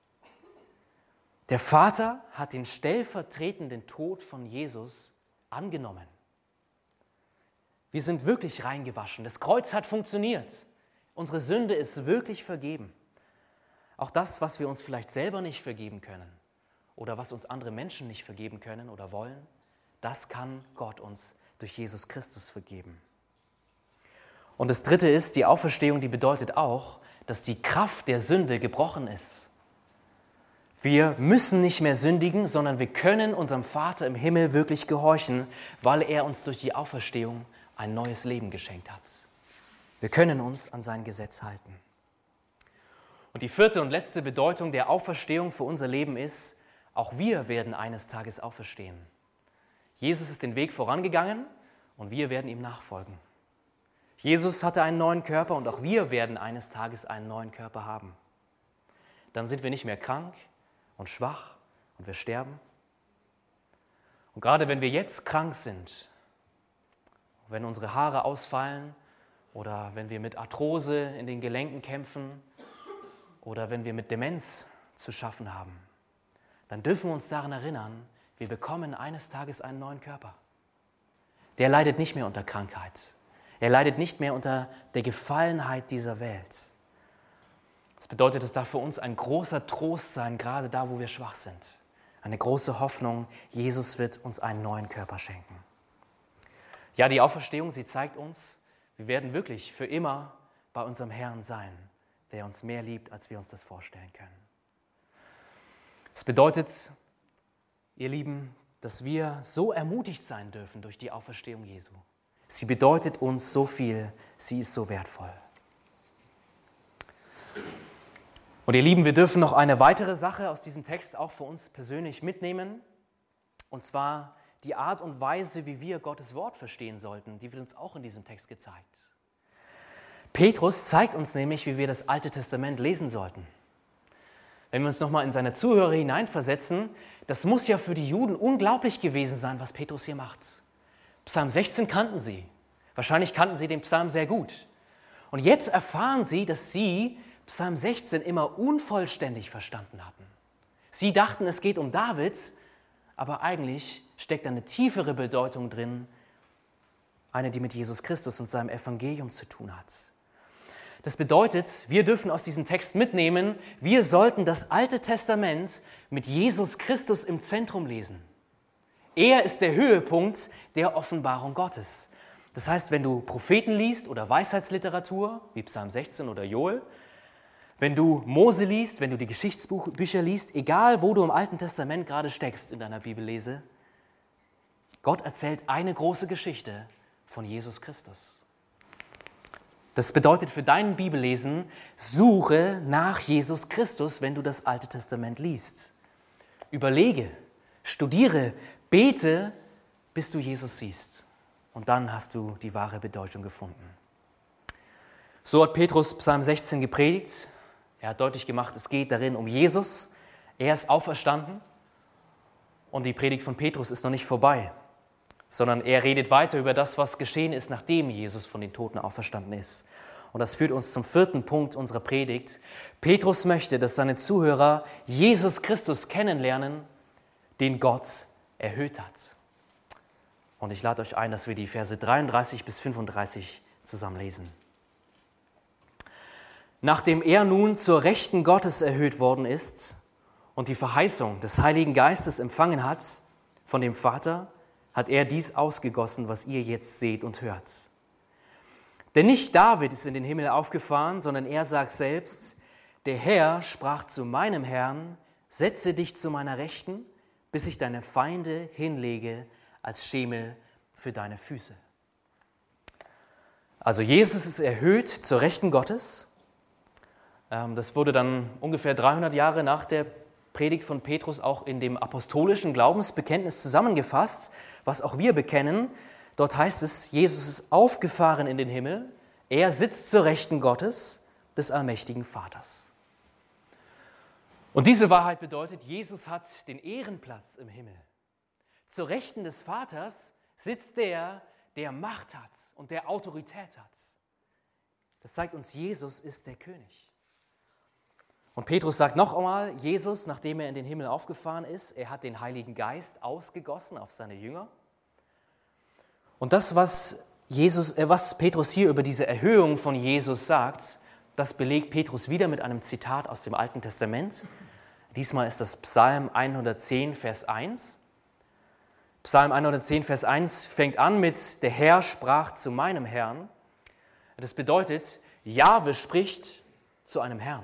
Speaker 1: Der Vater hat den stellvertretenden Tod von Jesus angenommen. Wir sind wirklich reingewaschen. Das Kreuz hat funktioniert. Unsere Sünde ist wirklich vergeben. Auch das, was wir uns vielleicht selber nicht vergeben können oder was uns andere Menschen nicht vergeben können oder wollen, das kann Gott uns durch Jesus Christus vergeben. Und das Dritte ist, die Auferstehung, die bedeutet auch, dass die Kraft der Sünde gebrochen ist. Wir müssen nicht mehr sündigen, sondern wir können unserem Vater im Himmel wirklich gehorchen, weil er uns durch die Auferstehung ein neues Leben geschenkt hat. Wir können uns an sein Gesetz halten. Und die vierte und letzte Bedeutung der Auferstehung für unser Leben ist, auch wir werden eines Tages auferstehen. Jesus ist den Weg vorangegangen und wir werden ihm nachfolgen. Jesus hatte einen neuen Körper und auch wir werden eines Tages einen neuen Körper haben. Dann sind wir nicht mehr krank und schwach und wir sterben. Und gerade wenn wir jetzt krank sind, wenn unsere Haare ausfallen oder wenn wir mit Arthrose in den Gelenken kämpfen oder wenn wir mit Demenz zu schaffen haben, dann dürfen wir uns daran erinnern, wir bekommen eines Tages einen neuen Körper. Der leidet nicht mehr unter Krankheit. Er leidet nicht mehr unter der Gefallenheit dieser Welt. Das bedeutet, es darf für uns ein großer Trost sein, gerade da, wo wir schwach sind. Eine große Hoffnung, Jesus wird uns einen neuen Körper schenken. Ja, die Auferstehung, sie zeigt uns, wir werden wirklich für immer bei unserem Herrn sein, der uns mehr liebt, als wir uns das vorstellen können. Es bedeutet, ihr Lieben, dass wir so ermutigt sein dürfen durch die Auferstehung Jesu. Sie bedeutet uns so viel, sie ist so wertvoll. Und ihr Lieben, wir dürfen noch eine weitere Sache aus diesem Text auch für uns persönlich mitnehmen, und zwar die Art und Weise, wie wir Gottes Wort verstehen sollten, die wird uns auch in diesem Text gezeigt. Petrus zeigt uns nämlich, wie wir das Alte Testament lesen sollten. Wenn wir uns nochmal in seine Zuhörer hineinversetzen, das muss ja für die Juden unglaublich gewesen sein, was Petrus hier macht. Psalm sechzehn kannten sie. Wahrscheinlich kannten sie den Psalm sehr gut. Und jetzt erfahren sie, dass sie Psalm sechzehn immer unvollständig verstanden hatten. Sie dachten, es geht um David, aber eigentlich steckt eine tiefere Bedeutung drin, eine, die mit Jesus Christus und seinem Evangelium zu tun hat. Das bedeutet, wir dürfen aus diesem Text mitnehmen, wir sollten das Alte Testament mit Jesus Christus im Zentrum lesen. Er ist der Höhepunkt der Offenbarung Gottes. Das heißt, wenn du Propheten liest oder Weisheitsliteratur, wie Psalm sechzehn oder Joel, wenn du Mose liest, wenn du die Geschichtsbücher liest, egal wo du im Alten Testament gerade steckst in deiner Bibellese, Gott erzählt eine große Geschichte von Jesus Christus. Das bedeutet für dein Bibellesen, suche nach Jesus Christus, wenn du das Alte Testament liest. Überlege, studiere, bete, bis du Jesus siehst. Und dann hast du die wahre Bedeutung gefunden. So hat Petrus Psalm sechzehn gepredigt. Er hat deutlich gemacht, es geht darin um Jesus. Er ist auferstanden. Und die Predigt von Petrus ist noch nicht vorbei, sondern er redet weiter über das, was geschehen ist, nachdem Jesus von den Toten auferstanden ist. Und das führt uns zum vierten Punkt unserer Predigt. Petrus möchte, dass seine Zuhörer Jesus Christus kennenlernen, den Gott erhöht hat. Und ich lade euch ein, dass wir die Verse dreiunddreißig bis fünfunddreißig zusammen lesen. Nachdem er nun zur Rechten Gottes erhöht worden ist und die Verheißung des Heiligen Geistes empfangen hat von dem Vater, hat er dies ausgegossen, was ihr jetzt seht und hört. Denn nicht David ist in den Himmel aufgefahren, sondern er sagt selbst, der Herr sprach zu meinem Herrn, setze dich zu meiner Rechten, bis ich deine Feinde hinlege als Schemel für deine Füße. Also Jesus ist erhöht zur Rechten Gottes. Das wurde dann ungefähr dreihundert Jahre nach der Predigt von Petrus auch in dem apostolischen Glaubensbekenntnis zusammengefasst, was auch wir bekennen. Dort heißt es, Jesus ist aufgefahren in den Himmel, er sitzt zur Rechten Gottes, des allmächtigen Vaters. Und diese Wahrheit bedeutet, Jesus hat den Ehrenplatz im Himmel. Zur Rechten des Vaters sitzt der, der Macht hat und der Autorität hat. Das zeigt uns, Jesus ist der König. Und Petrus sagt noch einmal, Jesus, nachdem er in den Himmel aufgefahren ist, er hat den Heiligen Geist ausgegossen auf seine Jünger. Und das, was, Jesus, äh, was Petrus hier über diese Erhöhung von Jesus sagt, das belegt Petrus wieder mit einem Zitat aus dem Alten Testament. Diesmal ist das Psalm hundertzehn, Vers eins. Psalm hundertzehn, Vers eins fängt an mit, der Herr sprach zu meinem Herrn. Das bedeutet, Jahwe spricht zu einem Herrn.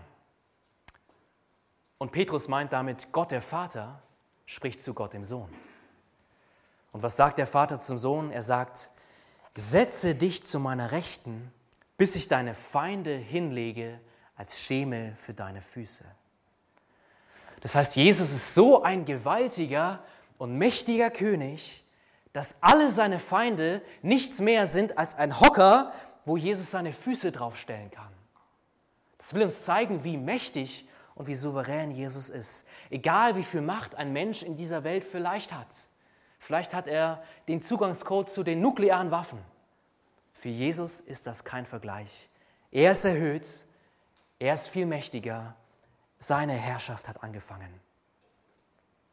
Speaker 1: Und Petrus meint damit, Gott der Vater spricht zu Gott dem Sohn. Und was sagt der Vater zum Sohn? Er sagt, setze dich zu meiner Rechten, bis ich deine Feinde hinlege als Schemel für deine Füße. Das heißt, Jesus ist so ein gewaltiger und mächtiger König, dass alle seine Feinde nichts mehr sind als ein Hocker, wo Jesus seine Füße draufstellen kann. Das will uns zeigen, wie mächtig und wie souverän Jesus ist. Egal wie viel Macht ein Mensch in dieser Welt vielleicht hat. Vielleicht hat er den Zugangscode zu den nuklearen Waffen. Für Jesus ist das kein Vergleich. Er ist erhöht, er ist viel mächtiger, seine Herrschaft hat angefangen.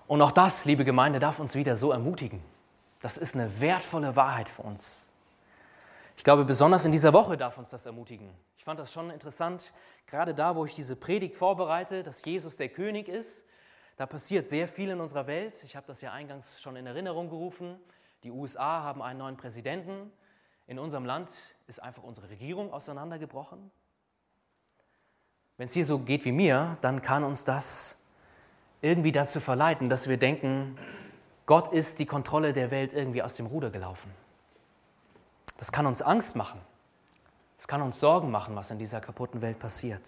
Speaker 1: Und auch das, liebe Gemeinde, darf uns wieder so ermutigen. Das ist eine wertvolle Wahrheit für uns. Ich glaube, besonders in dieser Woche darf uns das ermutigen. Ich fand das schon interessant, gerade da, wo ich diese Predigt vorbereite, dass Jesus der König ist. Da passiert sehr viel in unserer Welt. Ich habe das ja eingangs schon in Erinnerung gerufen. Die U S A haben einen neuen Präsidenten. In unserem Land ist einfach unsere Regierung auseinandergebrochen. Wenn es hier so geht wie mir, dann kann uns das irgendwie dazu verleiten, dass wir denken, Gott ist die Kontrolle der Welt irgendwie aus dem Ruder gelaufen. Das kann uns Angst machen. Es kann uns Sorgen machen, was in dieser kaputten Welt passiert.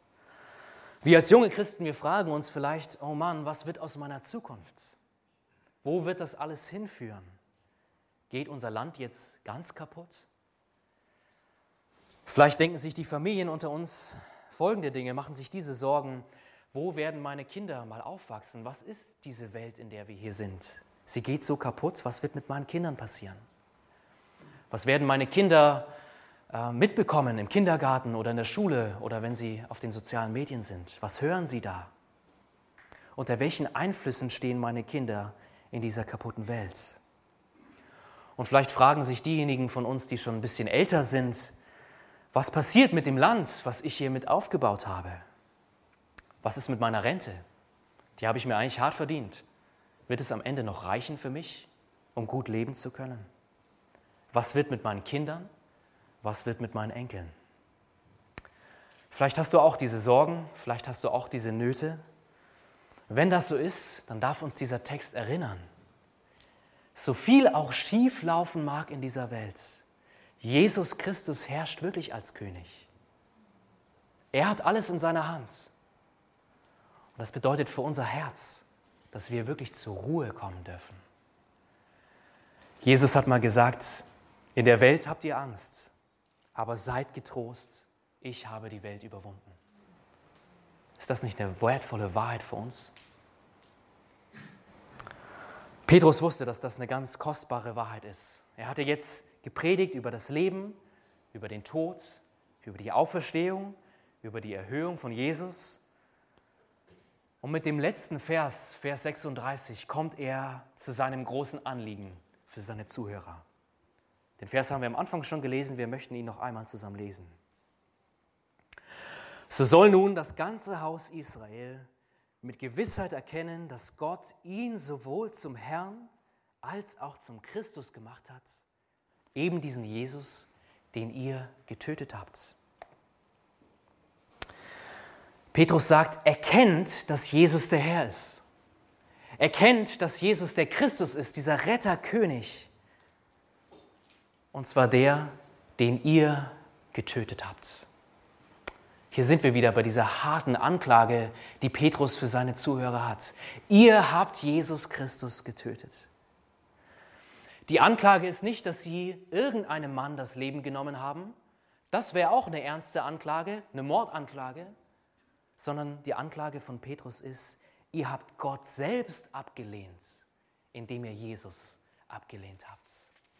Speaker 1: Wir als junge Christen, wir fragen uns vielleicht, oh Mann, was wird aus meiner Zukunft? Wo wird das alles hinführen? Geht unser Land jetzt ganz kaputt? Vielleicht denken sich die Familien unter uns folgende Dinge, machen sich diese Sorgen. Wo werden meine Kinder mal aufwachsen? Was ist diese Welt, in der wir hier sind? Sie geht so kaputt, was wird mit meinen Kindern passieren? Was werden meine Kinder äh, mitbekommen im Kindergarten oder in der Schule oder wenn sie auf den sozialen Medien sind? Was hören sie da? Unter welchen Einflüssen stehen meine Kinder in dieser kaputten Welt? Und vielleicht fragen sich diejenigen von uns, die schon ein bisschen älter sind, was passiert mit dem Land, was ich hier mit aufgebaut habe? Was ist mit meiner Rente? Die habe ich mir eigentlich hart verdient. Wird es am Ende noch reichen für mich, um gut leben zu können? Was wird mit meinen Kindern? Was wird mit meinen Enkeln? Vielleicht hast du auch diese Sorgen, vielleicht hast du auch diese Nöte. Wenn das so ist, dann darf uns dieser Text erinnern. So viel auch schief laufen mag in dieser Welt, Jesus Christus herrscht wirklich als König. Er hat alles in seiner Hand. Und das bedeutet für unser Herz, dass wir wirklich zur Ruhe kommen dürfen. Jesus hat mal gesagt, in der Welt habt ihr Angst, aber seid getrost, ich habe die Welt überwunden. Ist das nicht eine wertvolle Wahrheit für uns? Petrus wusste, dass das eine ganz kostbare Wahrheit ist. Er hatte jetzt gepredigt über das Leben, über den Tod, über die Auferstehung, über die Erhöhung von Jesus. Und mit dem letzten Vers, Vers sechsunddreißig, kommt er zu seinem großen Anliegen für seine Zuhörer. Den Vers haben wir am Anfang schon gelesen, wir möchten ihn noch einmal zusammen lesen. So soll nun das ganze Haus Israel mit Gewissheit erkennen, dass Gott ihn sowohl zum Herrn als auch zum Christus gemacht hat, eben diesen Jesus, den ihr getötet habt. Petrus sagt, erkennt, dass Jesus der Herr ist. Erkennt, dass Jesus der Christus ist, dieser Retterkönig. Und zwar der, den ihr getötet habt. Hier sind wir wieder bei dieser harten Anklage, die Petrus für seine Zuhörer hat. Ihr habt Jesus Christus getötet. Die Anklage ist nicht, dass sie irgendeinem Mann das Leben genommen haben. Das wäre auch eine ernste Anklage, eine Mordanklage. Sondern die Anklage von Petrus ist, ihr habt Gott selbst abgelehnt, indem ihr Jesus abgelehnt habt.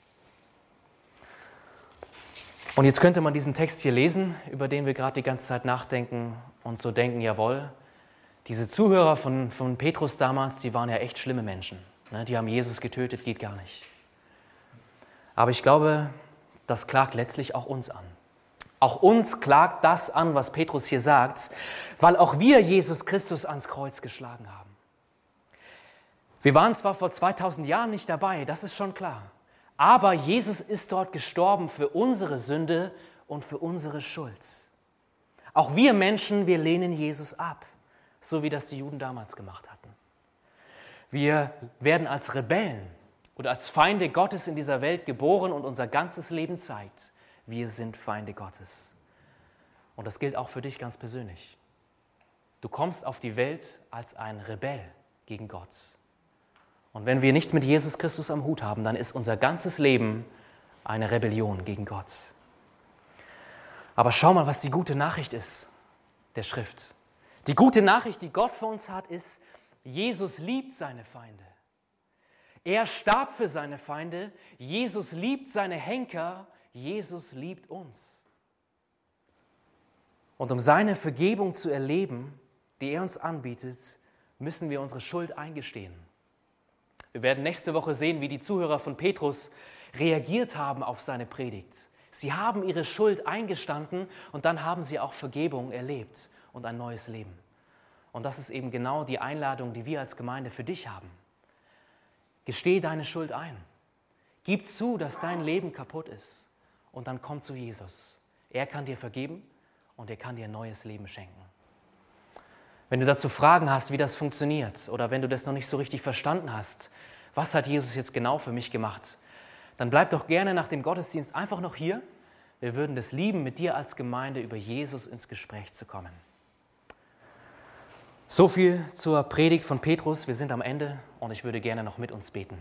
Speaker 1: Und jetzt könnte man diesen Text hier lesen, über den wir gerade die ganze Zeit nachdenken und so denken, jawohl, diese Zuhörer von, von Petrus damals, die waren ja echt schlimme Menschen. Ne? Die haben Jesus getötet, geht gar nicht. Aber ich glaube, das klagt letztlich auch uns an. Auch uns klagt das an, was Petrus hier sagt, weil auch wir Jesus Christus ans Kreuz geschlagen haben. Wir waren zwar vor zweitausend Jahren nicht dabei, das ist schon klar, aber Jesus ist dort gestorben für unsere Sünde und für unsere Schuld. Auch wir Menschen, wir lehnen Jesus ab, so wie das die Juden damals gemacht hatten. Wir werden als Rebellen oder als Feinde Gottes in dieser Welt geboren und unser ganzes Leben zeigt, wir sind Feinde Gottes. Und das gilt auch für dich ganz persönlich. Du kommst auf die Welt als ein Rebell gegen Gott. Und wenn wir nichts mit Jesus Christus am Hut haben, dann ist unser ganzes Leben eine Rebellion gegen Gott. Aber schau mal, was die gute Nachricht ist der Schrift. Die gute Nachricht, die Gott für uns hat, ist, Jesus liebt seine Feinde. Er starb für seine Feinde. Jesus liebt seine Henker. Jesus liebt uns. Und um seine Vergebung zu erleben, die er uns anbietet, müssen wir unsere Schuld eingestehen. Wir werden nächste Woche sehen, wie die Zuhörer von Petrus reagiert haben auf seine Predigt. Sie haben ihre Schuld eingestanden und dann haben sie auch Vergebung erlebt und ein neues Leben. Und das ist eben genau die Einladung, die wir als Gemeinde für dich haben. Gesteh deine Schuld ein. Gib zu, dass dein Leben kaputt ist. Und dann komm zu Jesus. Er kann dir vergeben und er kann dir ein neues Leben schenken. Wenn du dazu Fragen hast, wie das funktioniert, oder wenn du das noch nicht so richtig verstanden hast, was hat Jesus jetzt genau für mich gemacht, dann bleib doch gerne nach dem Gottesdienst einfach noch hier. Wir würden das lieben, mit dir als Gemeinde über Jesus ins Gespräch zu kommen. So viel zur Predigt von Petrus. Wir sind am Ende und ich würde gerne noch mit uns beten.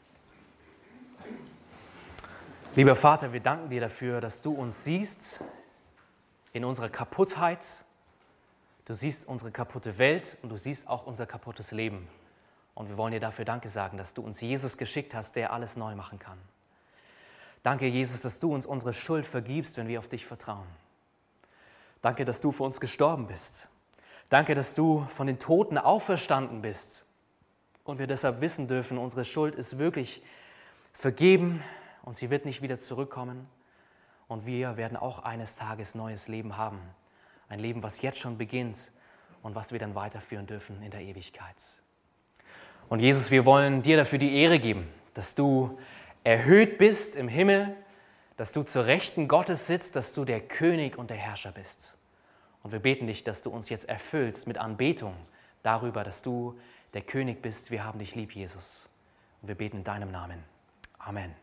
Speaker 1: Lieber Vater, wir danken dir dafür, dass du uns siehst in unserer Kaputtheit. Du siehst unsere kaputte Welt und du siehst auch unser kaputtes Leben. Und wir wollen dir dafür Danke sagen, dass du uns Jesus geschickt hast, der alles neu machen kann. Danke, Jesus, dass du uns unsere Schuld vergibst, wenn wir auf dich vertrauen. Danke, dass du für uns gestorben bist. Danke, dass du von den Toten auferstanden bist und wir deshalb wissen dürfen, unsere Schuld ist wirklich vergeben und sie wird nicht wieder zurückkommen. Und wir werden auch eines Tages neues Leben haben. Ein Leben, was jetzt schon beginnt und was wir dann weiterführen dürfen in der Ewigkeit. Und Jesus, wir wollen dir dafür die Ehre geben, dass du erhöht bist im Himmel, dass du zur Rechten Gottes sitzt, dass du der König und der Herrscher bist. Und wir beten dich, dass du uns jetzt erfüllst mit Anbetung darüber, dass du der König bist. Wir haben dich lieb, Jesus. Und wir beten in deinem Namen. Amen.